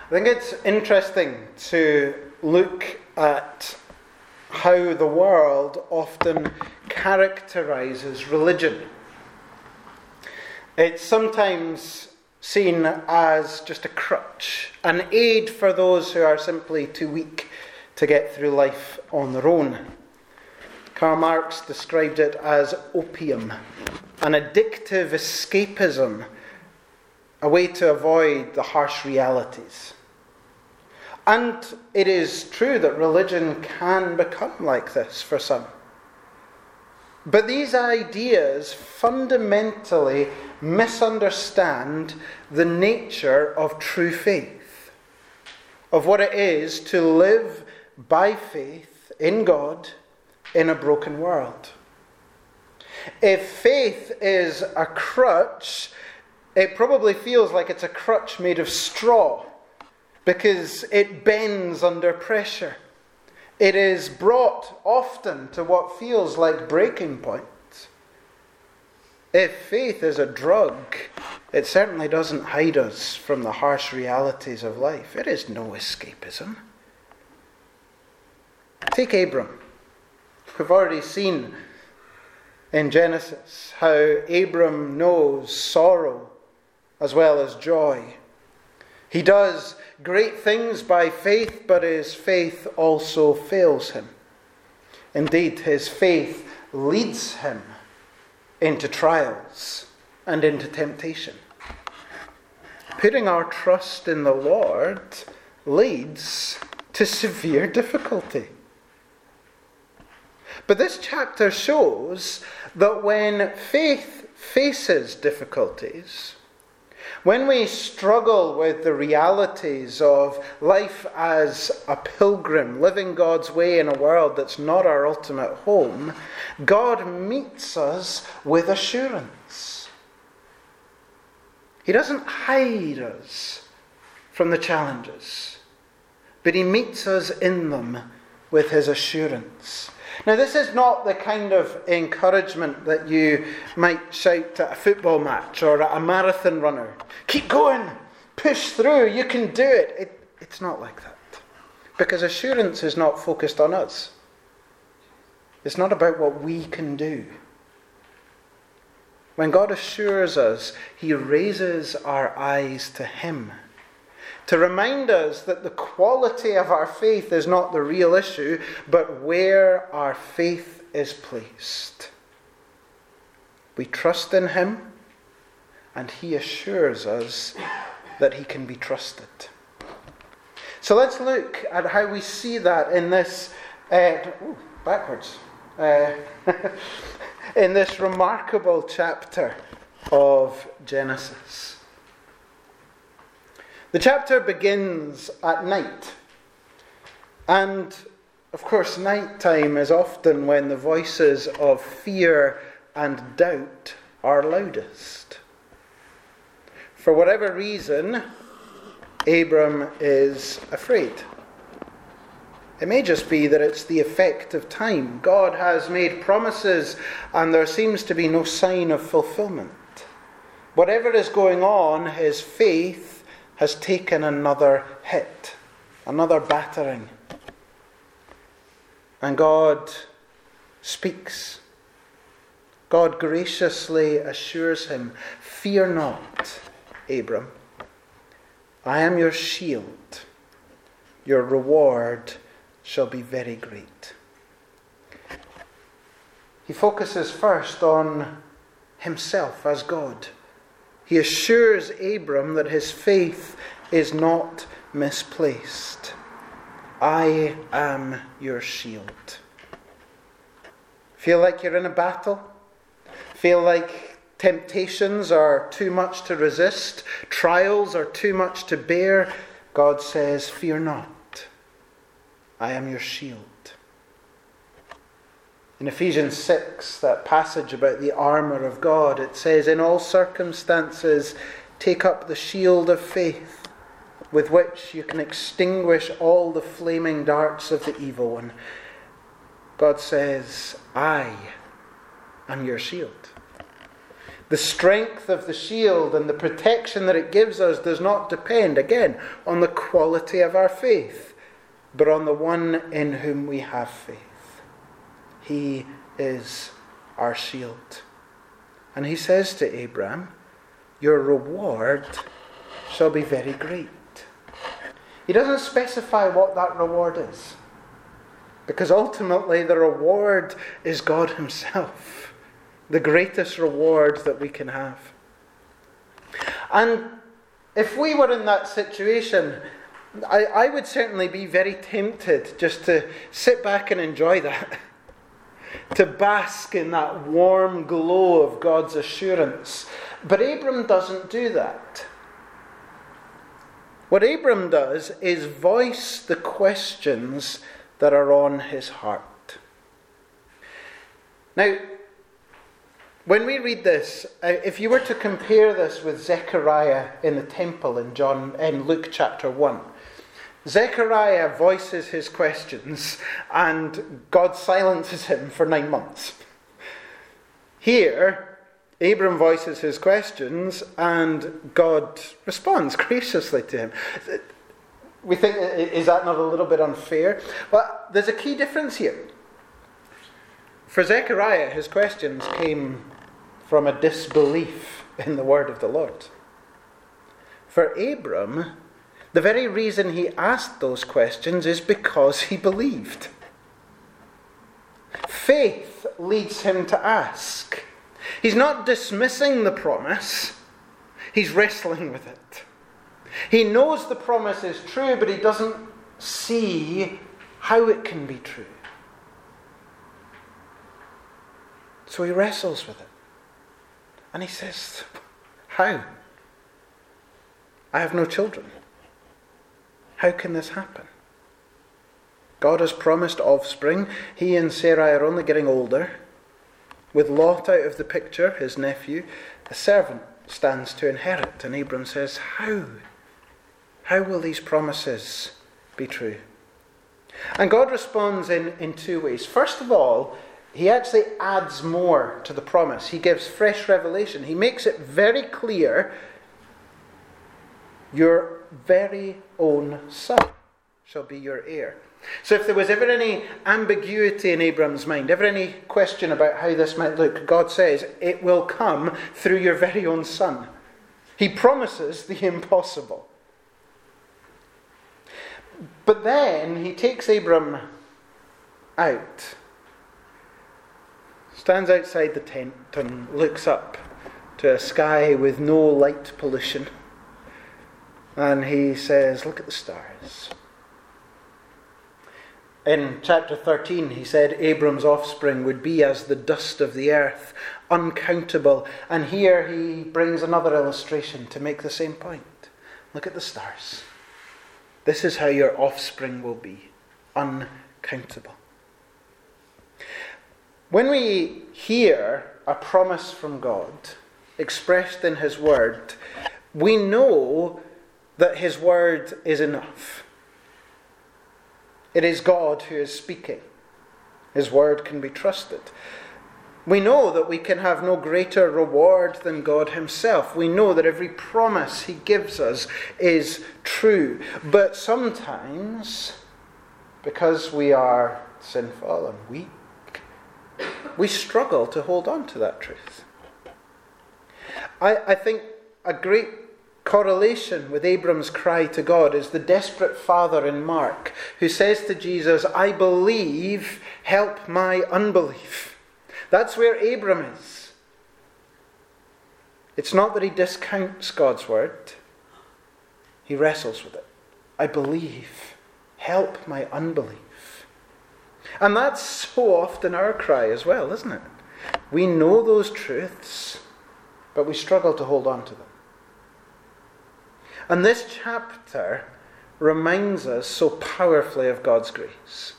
I think it's interesting to look at how the world often characterizes religion. It's sometimes seen as just a crutch, an aid for those who are simply too weak to get through life on their own. Karl Marx described it as opium, an addictive escapism, a way to avoid the harsh realities. And it is true that religion can become like this for some. But these ideas fundamentally misunderstand the nature of true faith, of what it is to live by faith in God in a broken world. If faith is a crutch, it probably feels like it's a crutch made of straw, because it bends under pressure. It is brought often to what feels like breaking point. If faith is a drug, it certainly doesn't hide us from the harsh realities of life. It is no escapism. Take Abram. We've already seen in Genesis how Abram knows sorrow as well as joy. He does great things by faith, but his faith also fails him. Indeed, his faith leads him into trials and into temptation. Putting our trust in the Lord leads to severe difficulty. But this chapter shows that when faith faces difficulties, when we struggle with the realities of life as a pilgrim, living God's way in a world that's not our ultimate home, God meets us with assurance. He doesn't hide us from the challenges, but he meets us in them with his assurance. Now, this is not the kind of encouragement that you might shout at a football match or at a marathon runner. Keep going, push through, you can do it. It's not like that. Because assurance is not focused on us. It's not about what we can do. When God assures us, he raises our eyes to him, to remind us that the quality of our faith is not the real issue, but where our faith is placed. We trust in him, and he assures us that he can be trusted. So let's look at how we see that in this, in this remarkable chapter of Genesis. The chapter begins at night. And, of course, nighttime is often when the voices of fear and doubt are loudest. For whatever reason, Abram is afraid. It may just be that it's the effect of time. God has made promises and there seems to be no sign of fulfillment. Whatever is going on, his faith has taken another hit, another battering. And God speaks. God graciously assures him, "Fear not, Abram. I am your shield. Your reward shall be very great." He focuses first on himself as God. He assures Abram that his faith is not misplaced. I am your shield. Feel like you're in a battle? Feel like temptations are too much to resist? Trials are too much to bear? God says, fear not. I am your shield. In Ephesians 6, that passage about the armour of God, it says, in all circumstances, take up the shield of faith, with which you can extinguish all the flaming darts of the evil one. God says, I am your shield. The strength of the shield and the protection that it gives us does not depend, again, on the quality of our faith, but on the one in whom we have faith. He is our shield. And he says to Abraham, your reward shall be very great. He doesn't specify what that reward is, because ultimately the reward is God himself, the greatest reward that we can have. And if we were in that situation, I would certainly be very tempted just to sit back and enjoy that, to bask in that warm glow of God's assurance. But Abram doesn't do that. What Abram does is voice the questions that are on his heart. Now, when we read this, if you were to compare this with Zechariah in the temple in Luke chapter 1, Zechariah voices his questions and God silences him for 9 months. Here, Abram voices his questions and God responds graciously to him. We think, is that not a little bit unfair? But there's a key difference here. For Zechariah, his questions came from a disbelief in the word of the Lord. For Abram, the very reason he asked those questions is because he believed. Faith leads him to ask. He's not dismissing the promise, he's wrestling with it. He knows the promise is true, but he doesn't see how it can be true. So he wrestles with it. And he says, how? I have no children. How can this happen? God has promised offspring. He and Sarai are only getting older. With Lot out of the picture, his nephew, a servant stands to inherit. And Abram says, how? How will these promises be true? And God responds in 2 ways. First of all, he actually adds more to the promise. He gives fresh revelation. He makes it very clear, your very own son shall be your heir. So if there was ever any ambiguity in Abram's mind, ever any question about how this might look, God says, it will come through your very own son. He promises the impossible. But then he takes Abram out, stands outside the tent and looks up to a sky with no light pollution. And he says, look at the stars. In chapter 13, he said Abram's offspring would be as the dust of the earth, uncountable. And here he brings another illustration to make the same point. Look at the stars. This is how your offspring will be, uncountable. When we hear a promise from God expressed in his word, we know that his word is enough. It is God who is speaking. His word can be trusted. We know that we can have no greater reward than God himself. We know that every promise he gives us is true. But sometimes, because we are sinful and weak, we struggle to hold on to that truth. I think a great correlation with Abram's cry to God is the desperate father in Mark who says to Jesus, I believe, help my unbelief. That's where Abram is. It's not that he discounts God's word. He wrestles with it. I believe, help my unbelief. And that's so often our cry as well, isn't it? We know those truths, but we struggle to hold on to them. And this chapter reminds us so powerfully of God's grace.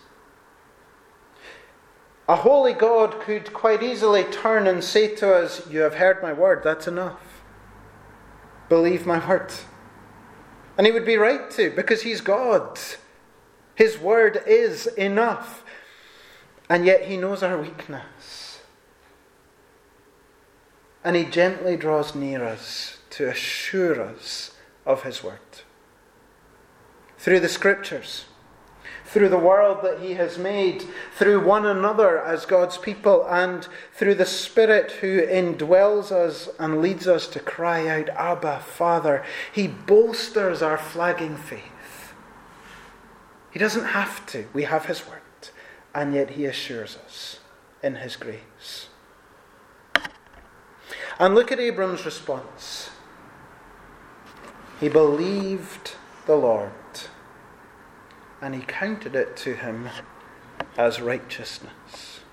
A holy God could quite easily turn and say to us, you have heard my word, that's enough. Believe my word. And he would be right to, because he's God. His word is enough. And yet he knows our weakness. And he gently draws near us to assure us of his word. Through the scriptures, through the world that he has made, through one another as God's people, and through the Spirit who indwells us and leads us to cry out, Abba, Father, he bolsters our flagging faith. He doesn't have to. We have his word, and yet he assures us in his grace. And look at Abram's response. He believed the Lord, and he counted it to him as righteousness.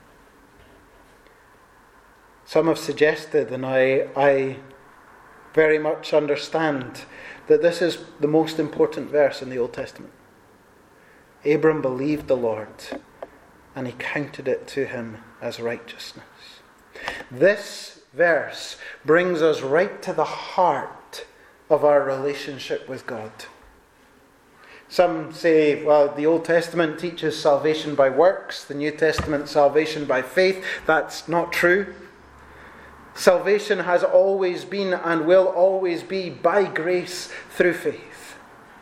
Some have suggested, and I very much understand, that this is the most important verse in the Old Testament. Abram believed the Lord, and he counted it to him as righteousness. This verse brings us right to the heart of our relationship with God. Some say, well, the Old Testament teaches salvation by works, the New Testament salvation by faith. That's not true. Salvation has always been and will always be by grace through faith.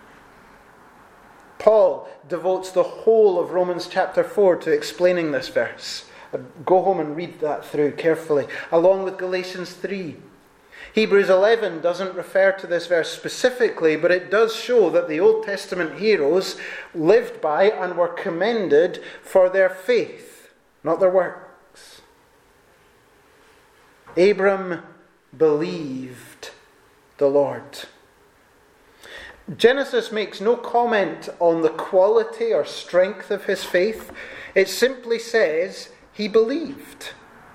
Paul devotes the whole of Romans chapter 4 to explaining this verse. Go home and read that through carefully, along with Galatians 3. Hebrews 11 doesn't refer to this verse specifically, but it does show that the Old Testament heroes lived by and were commended for their faith, not their works. Abram believed the Lord. Genesis makes no comment on the quality or strength of his faith. It simply says he believed.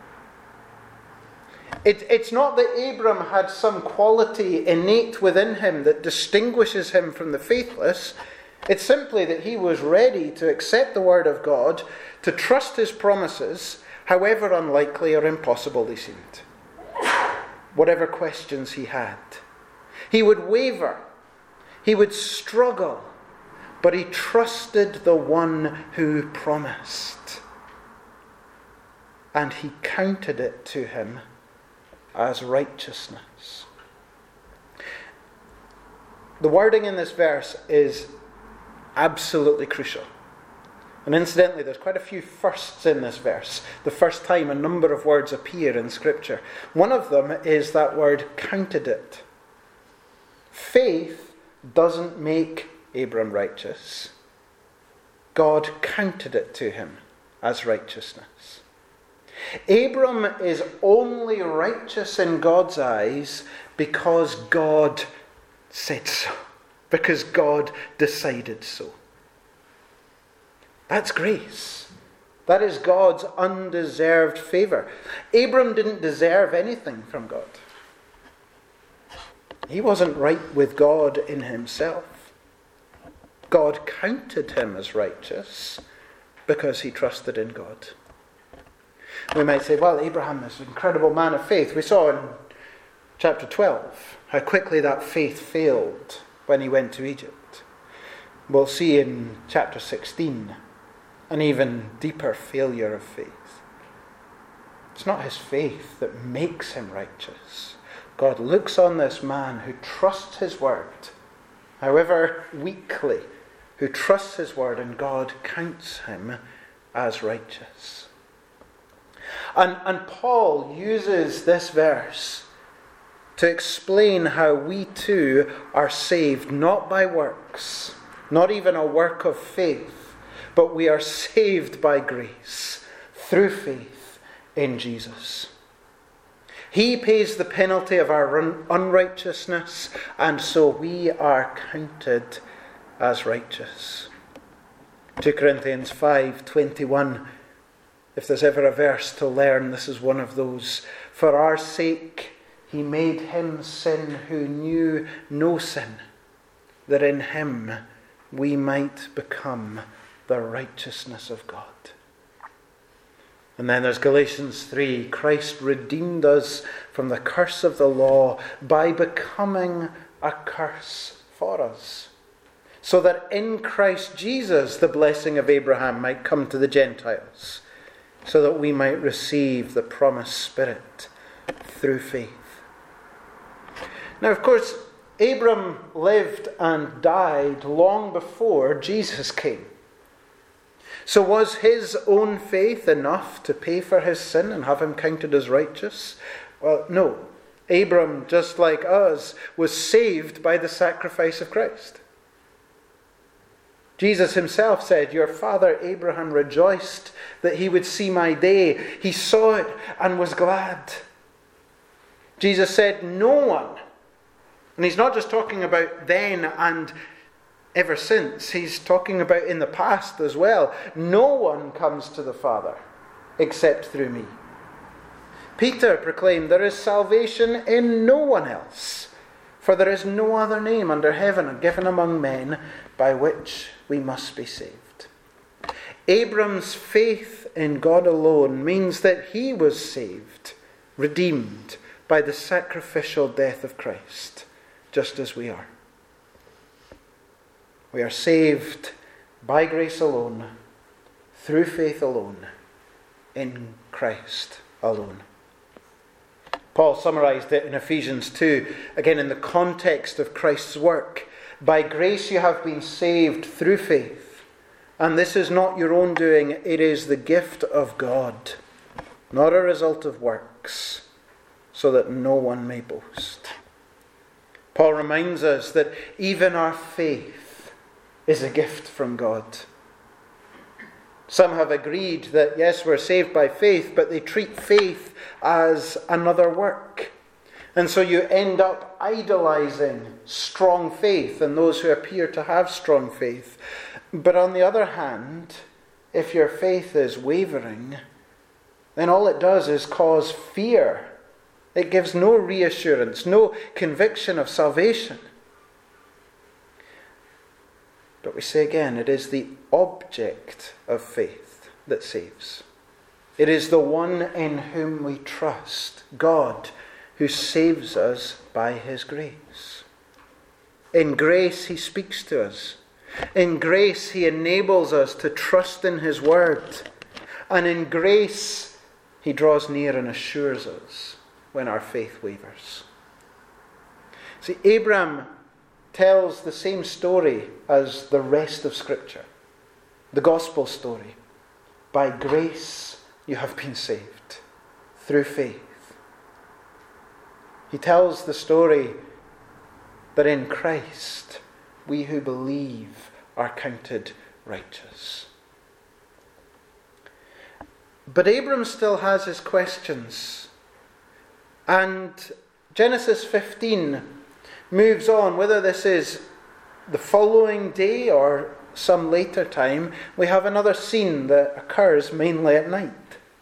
It's not that Abram had some quality innate within him that distinguishes him from the faithless. It's simply that he was ready to accept the word of God, to trust his promises, however unlikely or impossible they seemed. Whatever questions he had. He would waver. He would struggle. But he trusted the one who promised. And he counted it to him as righteousness. The wording in this verse is absolutely crucial. And incidentally, there's quite a few firsts in this verse. The first time a number of words appear in Scripture. One of them is that word counted it. Faith doesn't make Abram righteous. God counted it to him as righteousness. Abram is only righteous in God's eyes because God said so. Because God decided so. That's grace. That is God's undeserved favour. Abram didn't deserve anything from God. He wasn't right with God in himself. God counted him as righteous because he trusted in God. We might say, well, Abraham is an incredible man of faith. We saw in chapter 12 how quickly that faith failed when he went to Egypt. We'll see in chapter 16 an even deeper failure of faith. It's not his faith that makes him righteous. God looks on this man who trusts his word, however weakly, who trusts his word, and God counts him as righteous. And Paul uses this verse to explain how we too are saved not by works, not even a work of faith, but we are saved by grace through faith in Jesus. He pays the penalty of our unrighteousness, and so we are counted as righteous. 2 Corinthians 5:21. If there's ever a verse to learn, this is one of those. For our sake he made him sin who knew no sin, that in him we might become the righteousness of God. And then there's Galatians 3. Christ redeemed us from the curse of the law by becoming a curse for us, so that in Christ Jesus the blessing of Abraham might come to the Gentiles, so that we might receive the promised Spirit through faith. Now, of course, Abram lived and died long before Jesus came. So was his own faith enough to pay for his sin and have him counted as righteous? Well, no. Abram, just like us, was saved by the sacrifice of Christ. Jesus himself said, "Your father Abraham rejoiced that he would see my day. He saw it and was glad." Jesus said, "No one," and he's not just talking about then and ever since, he's talking about in the past as well. "No one comes to the Father except through me." Peter proclaimed, "There is salvation in no one else, for there is no other name under heaven given among men by which we must be saved." Abram's faith in God alone means that he was saved, redeemed by the sacrificial death of Christ, just as we are. We are saved by grace alone, through faith alone, in Christ alone. Paul summarized it in Ephesians 2, again in the context of Christ's work. "By grace you have been saved through faith, and this is not your own doing, it is the gift of God, not a result of works, so that no one may boast." Paul reminds us that even our faith is a gift from God. Some have agreed that, yes, we're saved by faith, but they treat faith as another work. And so you end up idolizing strong faith and those who appear to have strong faith. But on the other hand, if your faith is wavering, then all it does is cause fear. It gives no reassurance, no conviction of salvation. But we say again, it is the object of faith that saves. It is the one in whom we trust, God, who saves us by his grace. In grace he speaks to us. In grace he enables us to trust in his word. And in grace he draws near and assures us when our faith wavers. See, Abram tells the same story as the rest of Scripture, the gospel story. By grace you have been saved, through faith. He tells the story that in Christ we who believe are counted righteous. But Abram still has his questions. And Genesis 15 moves on, whether this is the following day or some later time. We have another scene that occurs mainly at night.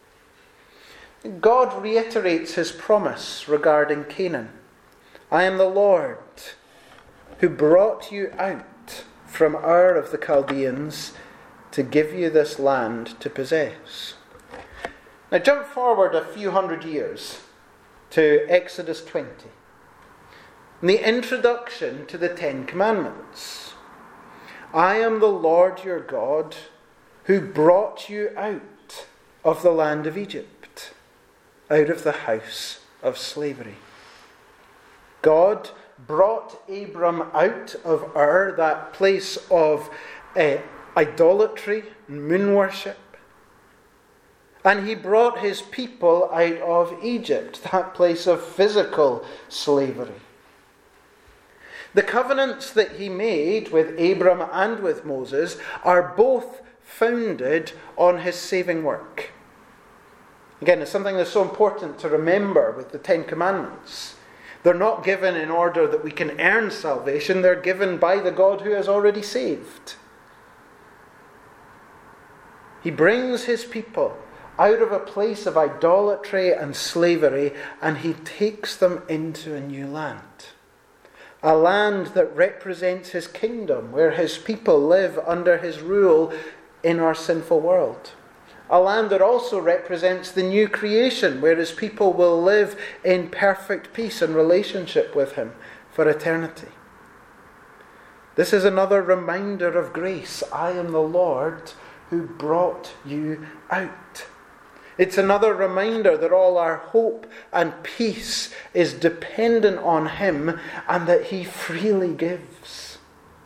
God reiterates his promise regarding Canaan. "I am the Lord who brought you out from Ur of the Chaldeans to give you this land to possess." Now jump forward a few hundred years to Exodus 20. The introduction to the Ten Commandments. "I am the Lord your God who brought you out of the land of Egypt, out of the house of slavery." God brought Abram out of Ur, that place of idolatry and moon worship. And he brought his people out of Egypt, that place of physical slavery. The covenants that he made with Abram and with Moses are both founded on his saving work. Again, it's something that's so important to remember with the Ten Commandments. They're not given in order that we can earn salvation. They're given by the God who has already saved. He brings his people out of a place of idolatry and slavery, and he takes them into a new land. A land that represents his kingdom, where his people live under his rule in our sinful world. A land that also represents the new creation, where his people will live in perfect peace and relationship with him for eternity. This is another reminder of grace. I am the Lord who brought you out. It's another reminder that all our hope and peace is dependent on him and that he freely gives.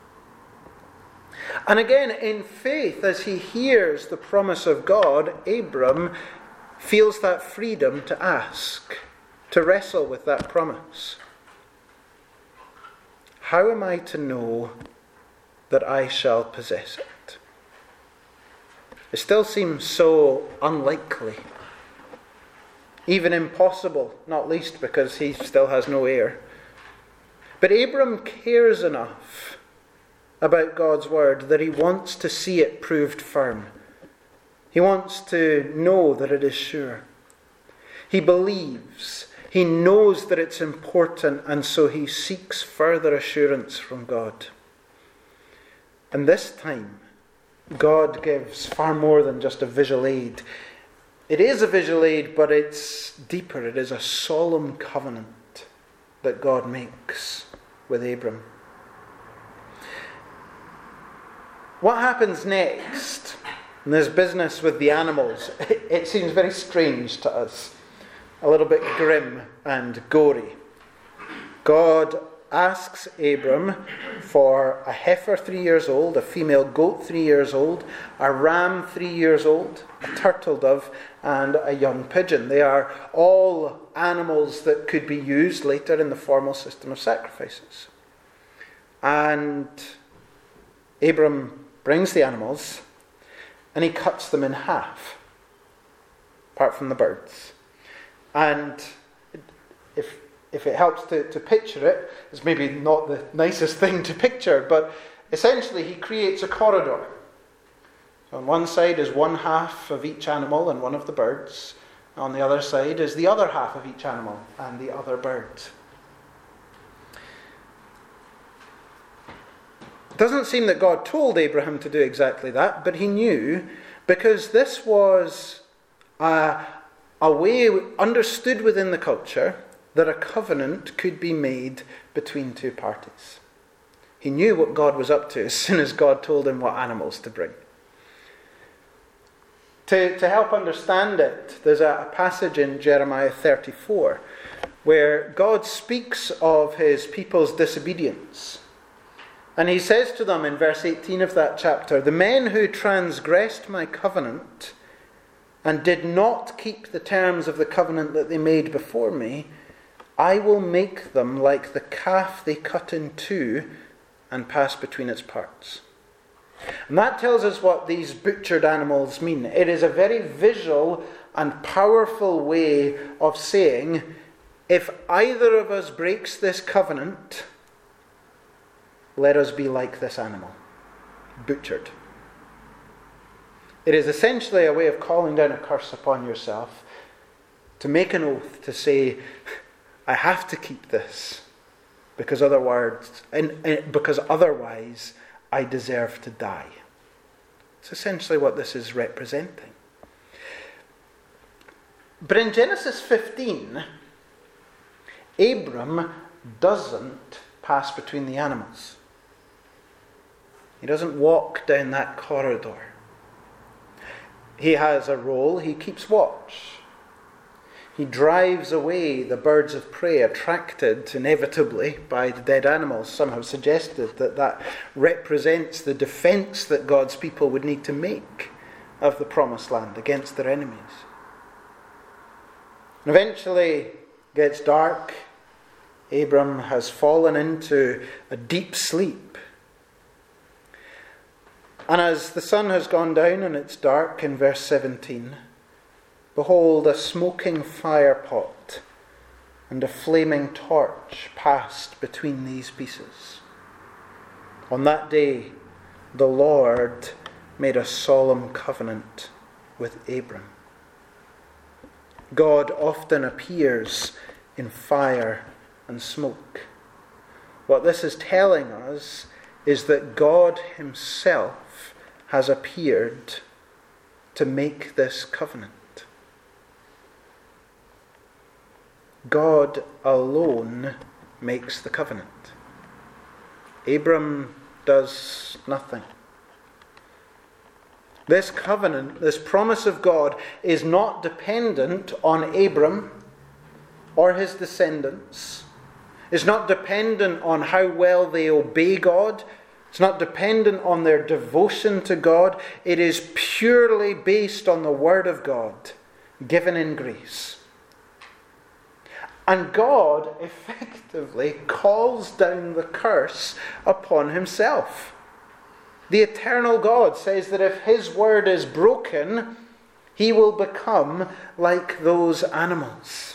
And again, in faith, as he hears the promise of God, Abram feels that freedom to ask, to wrestle with that promise. How am I to know that I shall possess it? It still seems so unlikely, even impossible, not least because he still has no heir. But Abram cares enough about God's word that he wants to see it proved firm. He wants to know that it is sure. He believes, he knows that it's important, and so he seeks further assurance from God. And this time, God gives far more than just a visual aid. It is a visual aid, but it's deeper. It is a solemn covenant that God makes with Abram. What happens next in this business with the animals? It seems very strange to us, a little bit grim and gory. God asks Abram for a heifer 3 years old, a female goat 3 years old, a ram 3 years old, a turtle dove, and a young pigeon. They are all animals that could be used later in the formal system of sacrifices. And Abram brings the animals and he cuts them in half, apart from the birds. And if it helps to picture it, it's maybe not the nicest thing to picture, but essentially he creates a corridor. So on one side is one half of each animal and one of the birds. On the other side is the other half of each animal and the other bird. It doesn't seem that God told Abraham to do exactly that, but he knew, because this was a way understood within the culture that a covenant could be made between two parties. He knew what God was up to as soon as God told him what animals to bring. To help understand it, there's a passage in Jeremiah 34 where God speaks of his people's disobedience. And he says to them in verse 18 of that chapter, "The men who transgressed my covenant and did not keep the terms of the covenant that they made before me, I will make them like the calf they cut in two and pass between its parts." And that tells us what these butchered animals mean. It is a very visual and powerful way of saying, if either of us breaks this covenant, let us be like this animal, butchered. It is essentially a way of calling down a curse upon yourself, to make an oath, to say, I have to keep this, because otherwise I deserve to die. It's essentially what this is representing. But in Genesis 15, Abram doesn't pass between the animals. He doesn't walk down that corridor. He has a role. He keeps watch. He drives away the birds of prey, attracted inevitably by the dead animals. Some have suggested that represents the defense that God's people would need to make of the promised land against their enemies. And eventually it gets dark. Abram has fallen into a deep sleep. And as the sun has gone down and it's dark, in verse 17, behold, a smoking fire pot and a flaming torch passed between these pieces. On that day, the Lord made a solemn covenant with Abram. God often appears in fire and smoke. What this is telling us is that God himself has appeared to make this covenant. God alone makes the covenant. Abram does nothing. This covenant, this promise of God, is not dependent on Abram or his descendants. It's not dependent on how well they obey God. It's not dependent on their devotion to God. It is purely based on the Word of God, given in grace. And God effectively calls down the curse upon himself. The eternal God says that if his word is broken, he will become like those animals.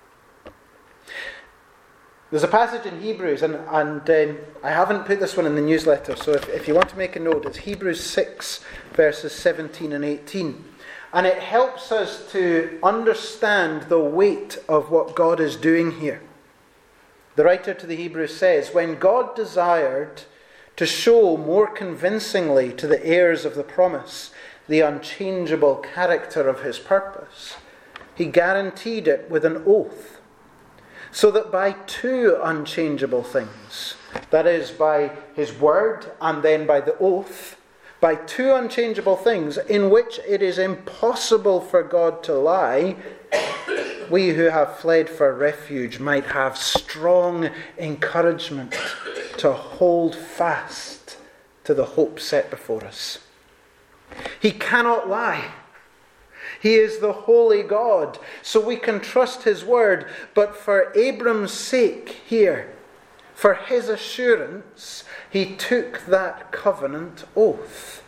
There's a passage in Hebrews, and I haven't put this one in the newsletter, so if you want to make a note, it's Hebrews 6, verses 17 and 18. And it helps us to understand the weight of what God is doing here. The writer to the Hebrews says, when God desired to show more convincingly to the heirs of the promise the unchangeable character of his purpose, he guaranteed it with an oath, so that by two unchangeable things, that is, by his word and then by the oath, by two unchangeable things in which it is impossible for God to lie, we who have fled for refuge might have strong encouragement to hold fast to the hope set before us. He cannot lie. He is the holy God, so we can trust his word. But for Abram's sake here, for his assurance, he took that covenant oath.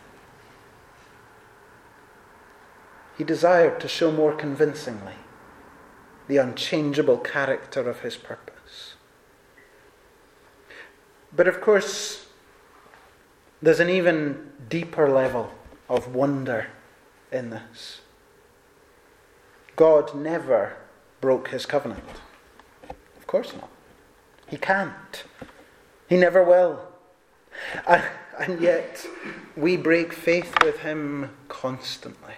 He desired to show more convincingly the unchangeable character of his purpose. But of course, there's an even deeper level of wonder in this. God never broke his covenant. Of course not. He can't. He never will. And yet, we break faith with him constantly.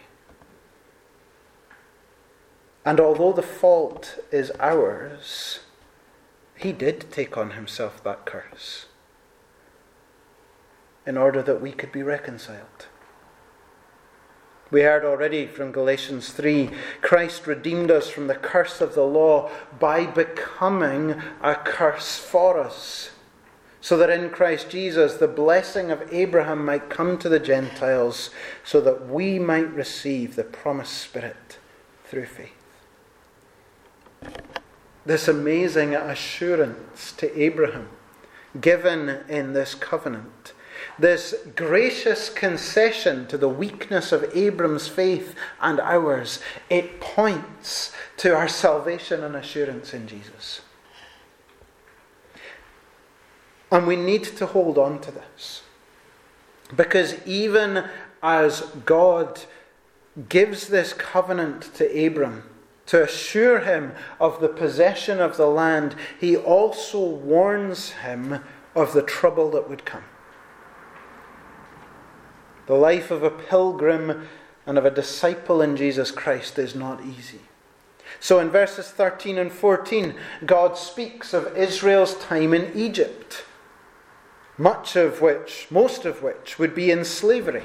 And although the fault is ours, he did take on himself that curse in order that we could be reconciled. We heard already from Galatians 3, Christ redeemed us from the curse of the law by becoming a curse for us, so that in Christ Jesus the blessing of Abraham might come to the Gentiles, so that we might receive the promised Spirit through faith. This amazing assurance to Abraham, given in this covenant, this gracious concession to the weakness of Abram's faith and ours, it points to our salvation and assurance in Jesus. And we need to hold on to this. Because even as God gives this covenant to Abram to assure him of the possession of the land, he also warns him of the trouble that would come. The life of a pilgrim and of a disciple in Jesus Christ is not easy. So in verses 13 and 14, God speaks of Israel's time in Egypt, most of which would be in slavery.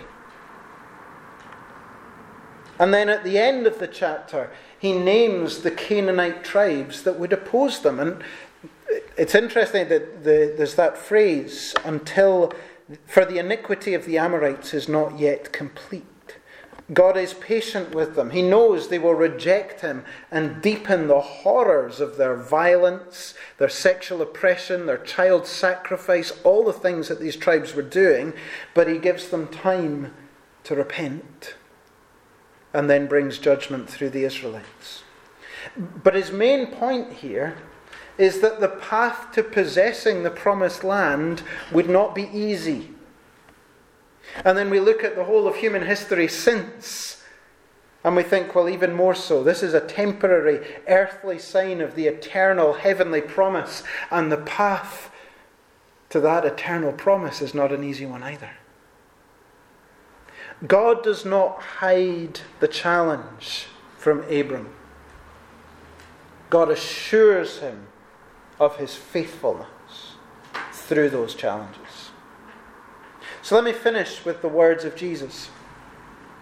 And then at the end of the chapter, he names the Canaanite tribes that would oppose them. And it's interesting that there's that phrase, for the iniquity of the Amorites is not yet complete. God is patient with them. He knows they will reject him and deepen the horrors of their violence, their sexual oppression, their child sacrifice, all the things that these tribes were doing. But he gives them time to repent and then brings judgment through the Israelites. But his main point here is that the path to possessing the promised land would not be easy. And then we look at the whole of human history since, and we think, well, even more so. This is a temporary earthly sign of the eternal heavenly promise, and the path to that eternal promise is not an easy one either. God does not hide the challenge from Abram. God assures him of his faithfulness through those challenges. So let me finish with the words of Jesus.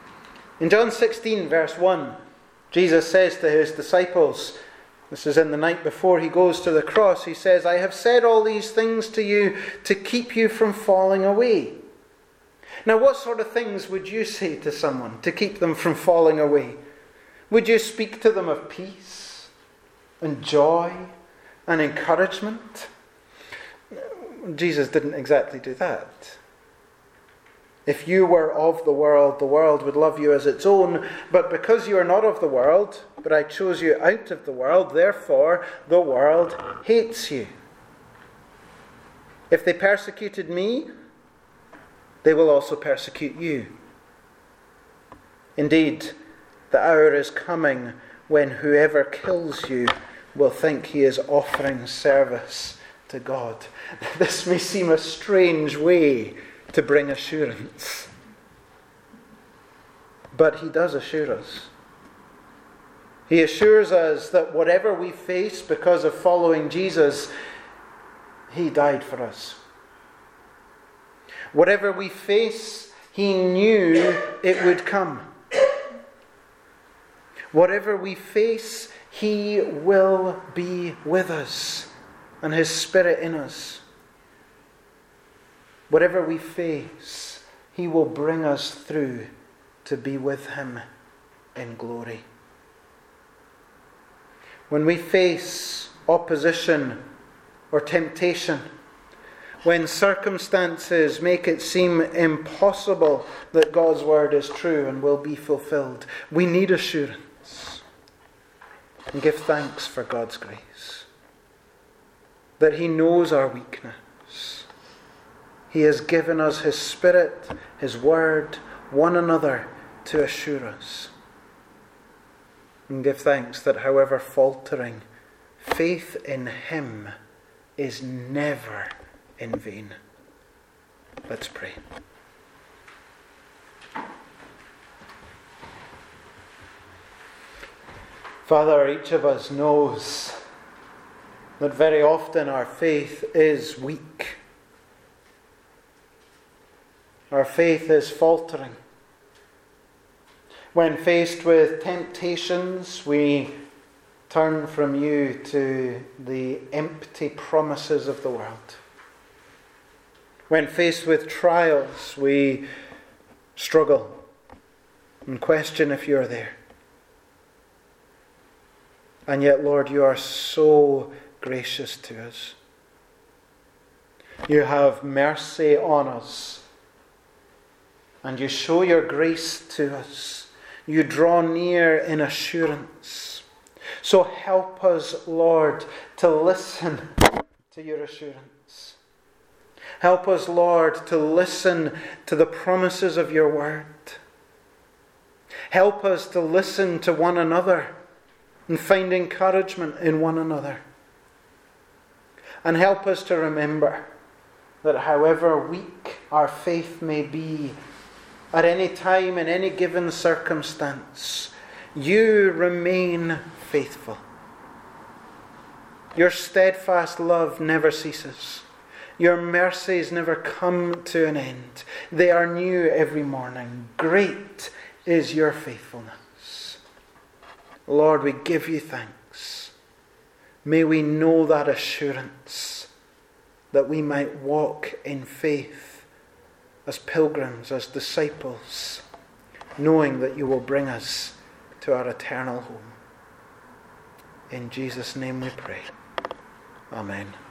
In John 16, verse 1, Jesus says to his disciples, this is in the night before he goes to the cross, he says, I have said all these things to you to keep you from falling away. Now, what sort of things would you say to someone to keep them from falling away? Would you speak to them of peace and joy and encouragement? Jesus didn't exactly do that. If you were of the world would love you as its own. But because you are not of the world, but I chose you out of the world, therefore the world hates you. If they persecuted me, they will also persecute you. Indeed, the hour is coming when whoever kills you will think he is offering service to God. This may seem a strange way to bring assurance, but he does assure us. He assures us that whatever we face because of following Jesus, he died for us. Whatever we face, he knew it would come. Whatever we face, he will be with us and his Spirit in us. Whatever we face, he will bring us through to be with him in glory. When we face opposition or temptation, when circumstances make it seem impossible that God's word is true and will be fulfilled, we need assurance. And give thanks for God's grace, that he knows our weakness. He has given us his Spirit, his word, one another to assure us. And give thanks that however faltering, faith in him is never in vain. Let's pray. Father, each of us knows that very often our faith is weak. Our faith is faltering. When faced with temptations, we turn from you to the empty promises of the world. When faced with trials, we struggle and question if you're there. And yet, Lord, you are so gracious to us. You have mercy on us. And you show your grace to us. You draw near in assurance. So help us, Lord, to listen to your assurance. Help us, Lord, to listen to the promises of your word. Help us to listen to one another and find encouragement in one another. And help us to remember that however weak our faith may be, at any time, in any given circumstance, you remain faithful. Your steadfast love never ceases. Your mercies never come to an end. They are new every morning. Great is your faithfulness. Lord, we give you thanks. May we know that assurance, that we might walk in faith as pilgrims, as disciples, knowing that you will bring us to our eternal home. In Jesus' name we pray. Amen.